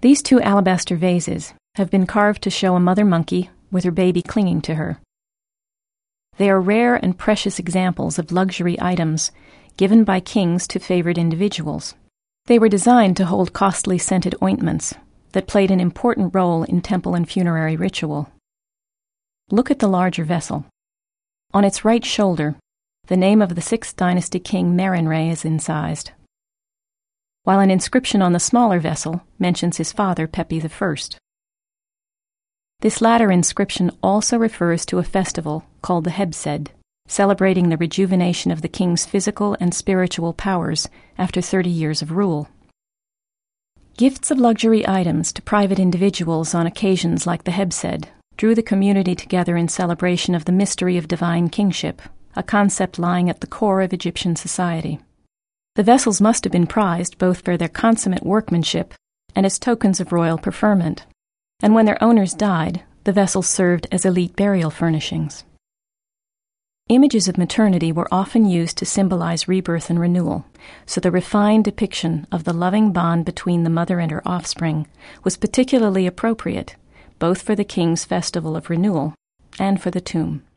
These two alabaster vases have been carved to show a mother monkey with her baby clinging to her. They are rare and precious examples of luxury items given by kings to favored individuals. They were designed to hold costly scented ointments that played an important role in temple and funerary ritual. Look at the larger vessel. On its right shoulder, the name of the 6th dynasty king Merenre is incised, while an inscription on the smaller vessel mentions his father Pepi I. This latter inscription also refers to a festival called the Hebsed, celebrating the rejuvenation of the king's physical and spiritual powers after 30 years of rule. Gifts of luxury items to private individuals on occasions like the Hebsed drew the community together in celebration of the mystery of divine kingship, a concept lying at the core of Egyptian society. The vessels must have been prized both for their consummate workmanship and as tokens of royal preferment, and when their owners died, the vessels served as elite burial furnishings. Images of maternity were often used to symbolize rebirth and renewal, so the refined depiction of the loving bond between the mother and her offspring was particularly appropriate, both for the king's festival of renewal and for the tomb.